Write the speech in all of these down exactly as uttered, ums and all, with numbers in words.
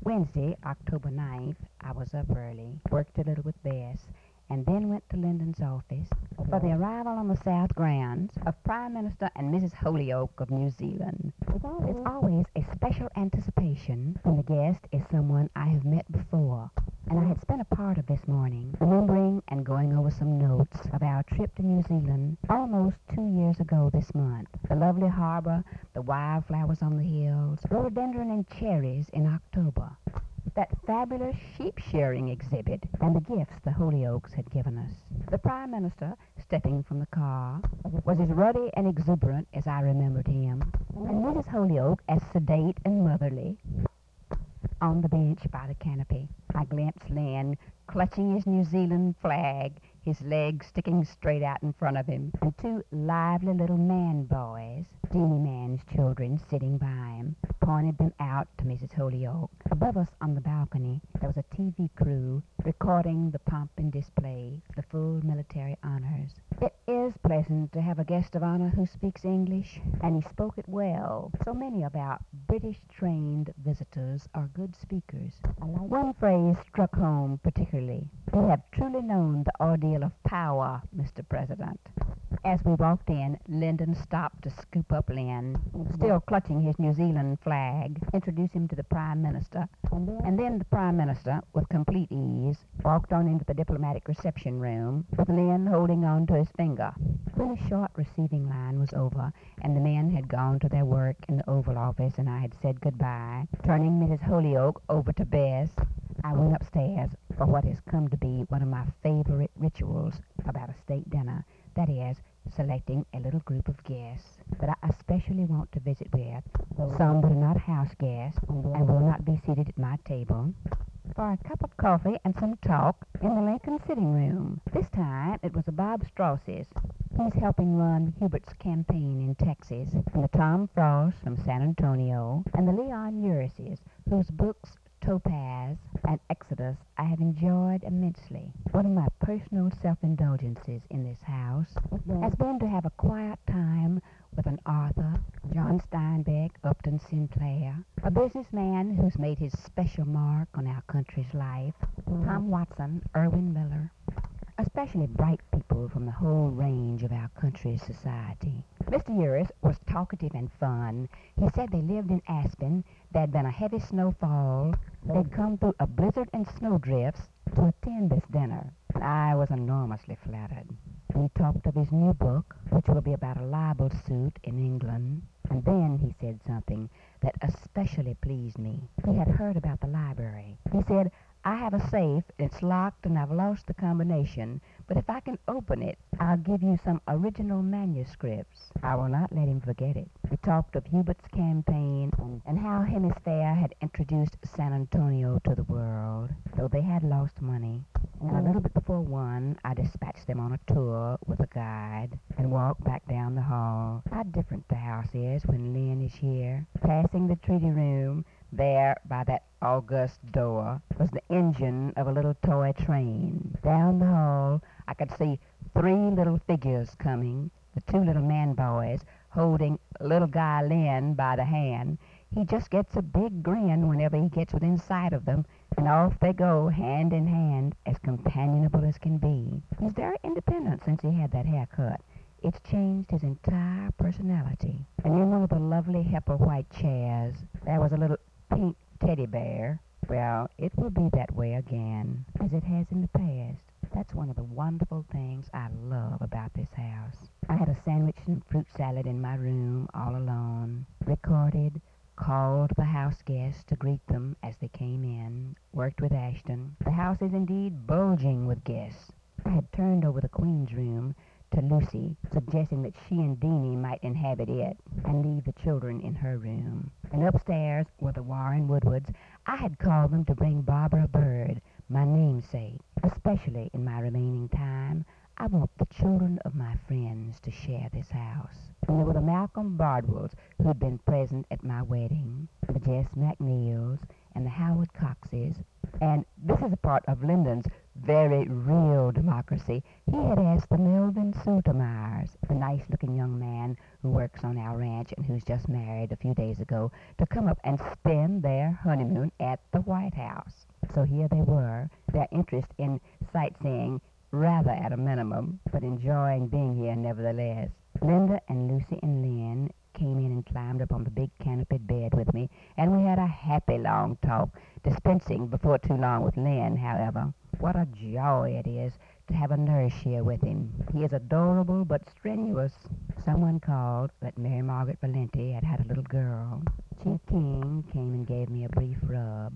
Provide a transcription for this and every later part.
Wednesday, October ninth, I was up early, worked a little with Bess, and then went to Lyndon's office for the arrival on the South grounds of Prime Minister and Missus Holyoke of New Zealand. It's always a special anticipation when the guest is someone I have met before, and I had spent a part of this morning remembering and going over some notes of our trip to New Zealand almost two years ago this month. The lovely harbor, the wildflowers on the hills, rhododendron and cherries in October, that fabulous sheep-shearing exhibit, and the gifts the Holyokes had given us. The Prime Minister, stepping from the car, was as ruddy and exuberant as I remembered him, and Missus Holyoke as sedate and motherly. On the bench by the canopy, I glimpsed Len clutching his New Zealand flag, his legs sticking straight out in front of him, and two lively little man boys, Deanie Man's children, sitting by him, pointed them out to Missus Holyoke. Above us on the balcony, there was a T V crew recording the pomp and display, the full military honors. It is pleasant to have a guest of honor who speaks English, and he spoke it well. So many of our British-trained visitors are good speakers. One phrase struck home particularly. We have truly known the ordeal of power, Mister President. As we walked in, Lyndon stopped to scoop up Len, still clutching his New Zealand flag, introduce him to the Prime Minister, and then the Prime Minister, with complete ease, walked on into the diplomatic reception room, with Len holding on to his finger. When the short receiving line was over, and the men had gone to their work in the Oval Office, and I had said goodbye, turning Missus Holyoke over to Bess, I went upstairs for what has come to be one of my favorite rituals about a state dinner, that is, selecting a little group of guests that I especially want to visit with, some that are not house guests and will not be seated at my table, for a cup of coffee and some talk in the Lincoln sitting room. This time it was a Bob Strauss's. He's helping run Hubert's campaign in Texas, and the Tom Frost from San Antonio, and the Leon Urises, whose books Topaz and Exodus I have enjoyed immensely. One of my personal self-indulgences in this house has been to have a quiet time with an author, John Steinbeck, Upton Sinclair, a businessman who's made his special mark on our country's life, Tom Watson, Irwin Miller, especially bright people from the whole range of our country's society. Mister Uris was talkative and fun. He said they lived in Aspen, there'd been a heavy snowfall, they'd come through a blizzard and snowdrifts to attend this dinner. And I was enormously flattered. He talked of his new book, which will be about a libel suit in England. And then he said something that especially pleased me. He had heard about the library. He said, I have a safe, it's locked, and I've lost the combination, but if I can open it, I'll give you some original manuscripts. I will not let him forget it. We talked of Hubert's campaign and, and how Hemisphere had introduced San Antonio to the world, though they had lost money. And a little bit before one, I dispatched them on a tour with a guide and walked back down the hall. How different the house is when Lynn is here. Passing the treaty room, there, by that august door, was the engine of a little toy train. Down the hall, I could see three little figures coming, the two little man boys holding little Guy Lynn by the hand. He just gets a big grin whenever he gets within sight of them, and off they go, hand in hand, as companionable as can be. He's very independent since he had that haircut. It's changed his entire personality. And in one of the lovely heifer white chairs, there was a little pink teddy bear. Well, it will be that way again, as it has in the past. That's one of the wonderful things I love about this house. I had a sandwich and fruit salad in my room all alone, recorded, called the house guests to greet them as they came in, worked with Ashton. The house is indeed bulging with guests. I had turned over the Queen's room to Lucy, suggesting that she and Deanie might inhabit it and leave the children in her room. And upstairs were the Warren Woodwards. I had called them to bring Barbara Bird, my namesake. Especially in my remaining time, I want the children of my friends to share this house. And there were the Malcolm Bardwells who'd been present at my wedding, the Jess McNeils, and the Howard Coxes. And this is a part of Lyndon's very real democracy. He had asked the Melvin Sotomayers, the nice-looking young man who works on our ranch and who's just married a few days ago, to come up and spend their honeymoon at the White House. So here they were, their interest in sightseeing rather at a minimum, but enjoying being here nevertheless. Linda and Lucy and Lynn came in and climbed up on the big canopied bed with me, and we had a happy long talk, dispensing before too long with Lynn, however. What a joy it is to have a nurse here with him. He is adorable but strenuous. Someone called that Mary Margaret Valenti had had a little girl. Chief King came and gave me a brief rub.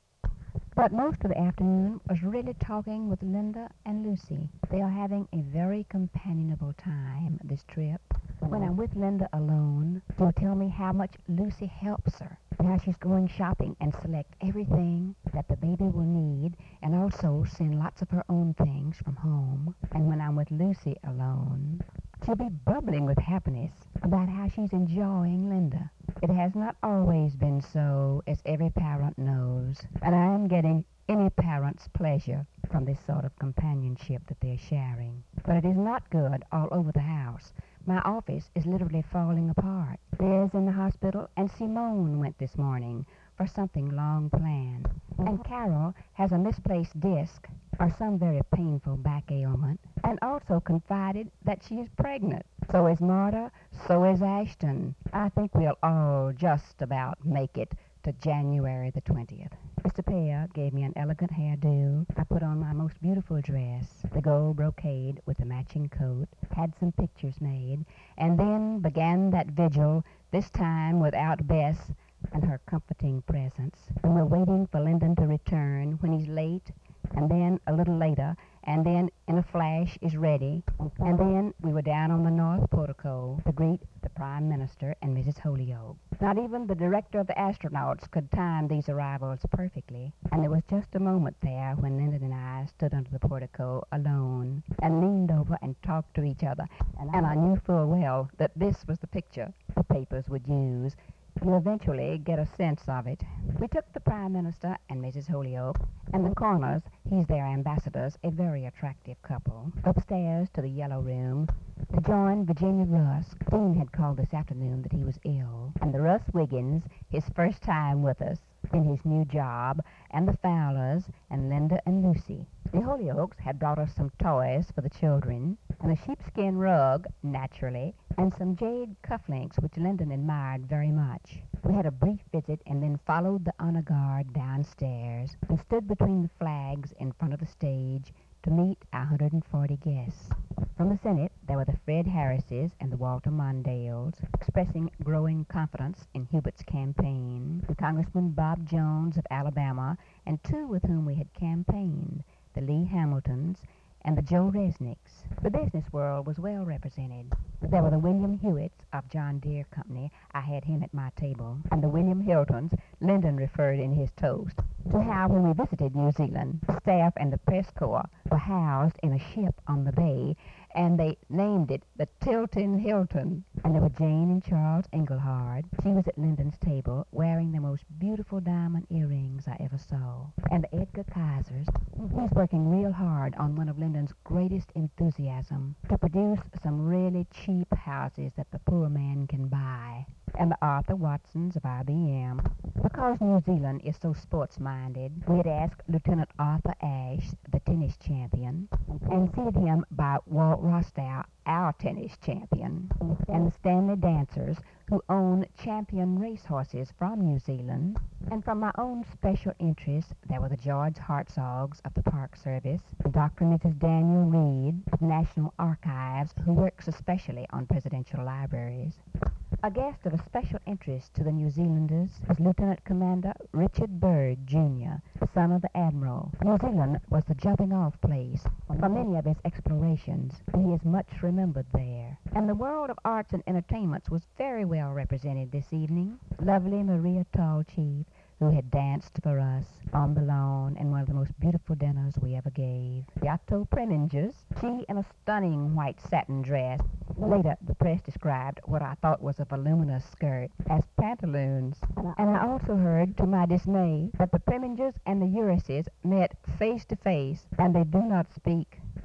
But most of the afternoon was really talking with Linda and Lucy. They are having a very companionable time this trip. When I'm with Linda alone, she'll tell me how much Lucy helps her, and how she's going shopping and select everything that the baby will need, and also send lots of her own things from home. And when I'm with Lucy alone, she'll be bubbling with happiness about how she's enjoying Linda. It has not always been so, as every parent knows, and I am getting any parent's pleasure from this sort of companionship that they're sharing. But it is not good all over the house. My office is literally falling apart. Liz in the hospital, and Simone went this morning for something long planned. And Carol has a misplaced disc or some very painful back ailment, and also confided that she is pregnant. So is Marta, so is Ashton. I think we'll all just about make it to January the twentieth. Mister Pear gave me an elegant hairdo. I put on my most beautiful dress, the gold brocade with the matching coat, had some pictures made, and then began that vigil, this time without Bess and her comforting presence. And we're waiting for Lyndon to return when he's late, and then a little later, and then in a flash is ready. And then we were down on the north portico to greet the Prime Minister and Missus Holyoke. Not even the director of the astronauts could time these arrivals perfectly, and there was just a moment there when Lyndon and I stood under the portico alone and leaned over and talked to each other, and, and I knew full well that this was the picture the papers would use. You eventually get a sense of it. We took the Prime Minister and Missus Holyoke and the Corners, he's their ambassadors, a very attractive couple, upstairs to the Yellow Room to join Virginia Rusk. Dean had called this afternoon that he was ill, and the Russ Wiggins, his first time with us in his new job, and the Fowlers, and Linda and Lucy. The Holyokes had brought us some toys for the children, and a sheepskin rug, naturally, and some jade cufflinks, which Lyndon admired very much. We had a brief visit and then followed the honor guard downstairs and stood between the flags in front of the stage to meet our one hundred forty guests. From the Senate, there were the Fred Harrises and the Walter Mondales, expressing growing confidence in Hubert's campaign, and Congressman Bob Jones of Alabama, and two with whom we had campaigned, the Lee Hamiltons and the Joe Resnicks. The business world was well represented. There were the William Hewitts of John Deere Company. I had him at my table. And the William Hiltons, Lyndon referred in his toast to how when we visited New Zealand, the staff and the press corps were housed in a ship on the bay, and they named it the Tilton Hilton. And there were Jane and Charles Engelhard. She was at Lyndon's table wearing the most beautiful diamond earrings I ever saw. And the Edgar Kaisers, he's working real hard on one of Lyndon's greatest enthusiasm, to produce some really cheap houses that the poor man can buy. And the Arthur Watsons of I B M. Because New Zealand is so sports-minded, we had asked Lieutenant Arthur Ashe, the tennis champion, and seated him by Walt Rostow, our tennis champion, and the Stanley Dancers, who own champion racehorses from New Zealand. And from my own special interest, there were the George Hartzogs of the Park Service, and Doctor and Missus Daniel Reed of National Archives, who works especially on presidential libraries. A guest of a special interest to the New Zealanders was Lieutenant Commander Richard Byrd, Junior, son of the Admiral. New Zealand was the jumping-off place for many of his explorations, and he is much remembered there. And the world of arts and entertainments was very well represented this evening. Lovely Maria Tallchief, who had danced for us on the lawn in one of the most beautiful dinners we ever gave. The Otto Premingers, she in a stunning white satin dress. Later, the press described what I thought was a voluminous skirt as pantaloons. And I also heard, to my dismay, that the Premingers and the Urises met face to face, and they do not speak.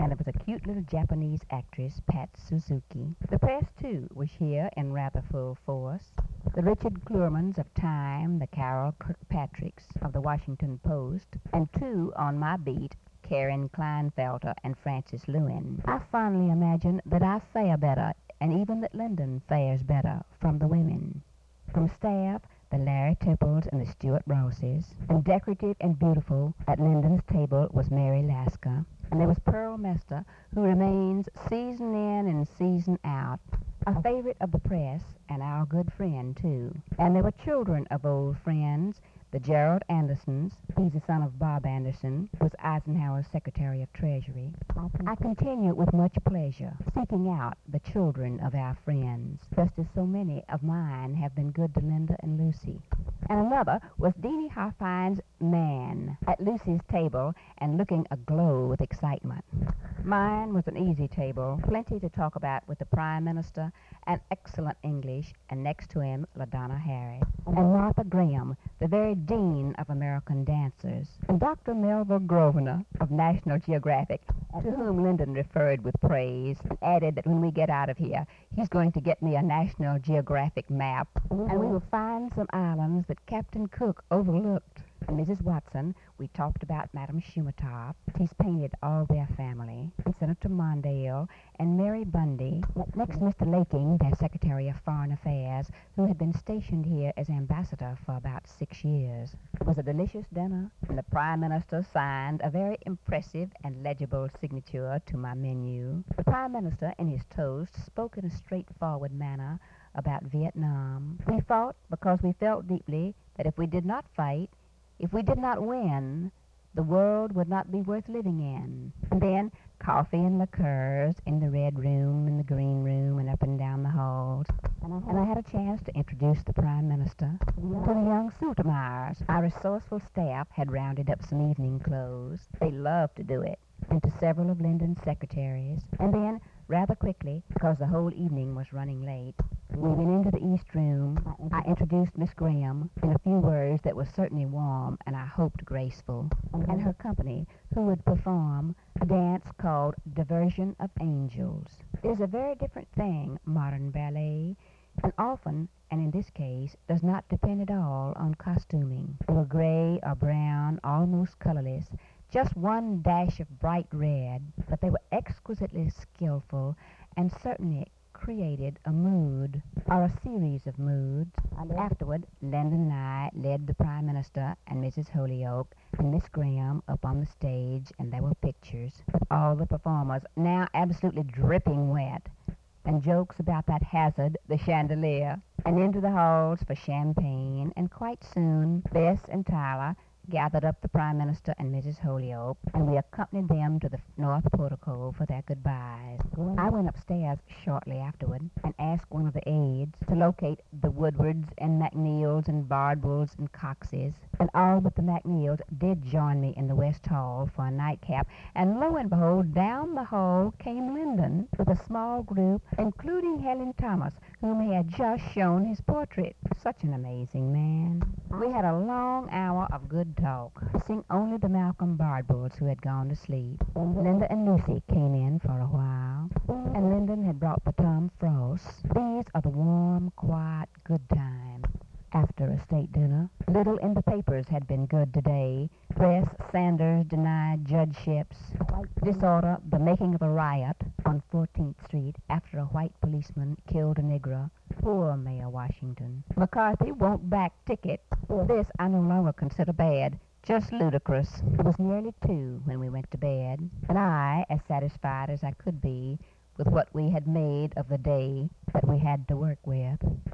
and there was a cute little Japanese actress, Pat Suzuki. The press, too, was here in rather full force. The Richard Clurmans of Time, the Carol Kirkpatricks of the Washington Post, and two on my beat, Karen Kleinfelter and Frances Lewin. I fondly imagine that I fare better, and even that Linden fares better, from the women. From staff, the Larry Tipples and the Stuart Rosses, and decorative and beautiful at Linden's table was Mary Lasker, and there was Pearl Mester, who remains season in and season out, a favorite of the press and our good friend, too. And there were children of old friends, the Gerald Andersons. He's the son of Bob Anderson, who was Eisenhower's Secretary of Treasury. I continue with much pleasure seeking out the children of our friends, just as so many of mine have been good to Linda and Lucy. And another was Deanie Harfine's man at Lucy's table and looking aglow with excitement. Mine was an easy table, plenty to talk about with the Prime Minister, and excellent English, and next to him, LaDonna Harris, and Martha Graham, the very dean of American dancers, and Doctor Melville Grosvenor of National Geographic, to whom Linden referred with praise, and added that when we get out of here, he's going to get me a National Geographic map, and we will find some islands that Captain Cook overlooked. And Missus Watson, we talked about Madame Shumatov. He's painted all their family, and Senator Mondale, and Mary Bundy. Next, Mister Laking, their Secretary of Foreign Affairs, who had been stationed here as ambassador for about six years. It was a delicious dinner, and the Prime Minister signed a very impressive and legible signature to my menu. The Prime Minister, in his toast, spoke in a straightforward manner about Vietnam. We fought because we felt deeply that if we did not fight, if we did not win, the world would not be worth living in. And then coffee and liqueurs in the red room and the green room and up and down the halls. And I had, and I had a chance to introduce the Prime Minister to the young Sutermeyers. Our resourceful staff had rounded up some evening clothes. They loved to do it. And to several of Linden's secretaries. And then, rather quickly, because the whole evening was running late, we went into the East Room. I introduced Miss Graham in a few words that were certainly warm and I hoped graceful, and her company, who would perform a dance called Diversion of Angels. It is a very different thing, modern ballet, and often, and in this case, does not depend at all on costuming. They were gray or brown, almost colorless, just one dash of bright red, but they were exquisitely skillful and certainly created a mood, or a series of moods. Afterward, Linden and I led the Prime Minister and Missus Holyoke and Miss Graham up on the stage, and there were pictures of all the performers, now absolutely dripping wet, and jokes about that hazard, the chandelier, and into the halls for champagne, and quite soon Bess and Tyler gathered up the Prime Minister and Missus Holyoke, and we accompanied them to the North Portico for their goodbyes. I went upstairs shortly afterward and asked one of the aides to locate the Woodwards and McNeils and Bardwells and Coxes, and all but the McNeils did join me in the West Hall for a nightcap, and lo and behold, down the hall came Linden with a small group, including Helen Thomas, whom he had just shown his portrait. Such an amazing man. We had a long hour of good talk, missing only the Malcolm Bardwells, who had gone to sleep. Linda and Lucy came in for a while, and Linden had brought the Tom Frosts. These are the warm, quiet, good times after a state dinner. Little in the papers had been good today. Press, Sanders denied judgeships. Disorder, the making of a riot on fourteenth Street after a white policeman killed a Negro. Poor Mayor Washington. McCarthy won't back ticket. This I no longer consider bad. Just ludicrous. It was nearly two when we went to bed, and I as satisfied as I could be with what we had made of the day that we had to work with.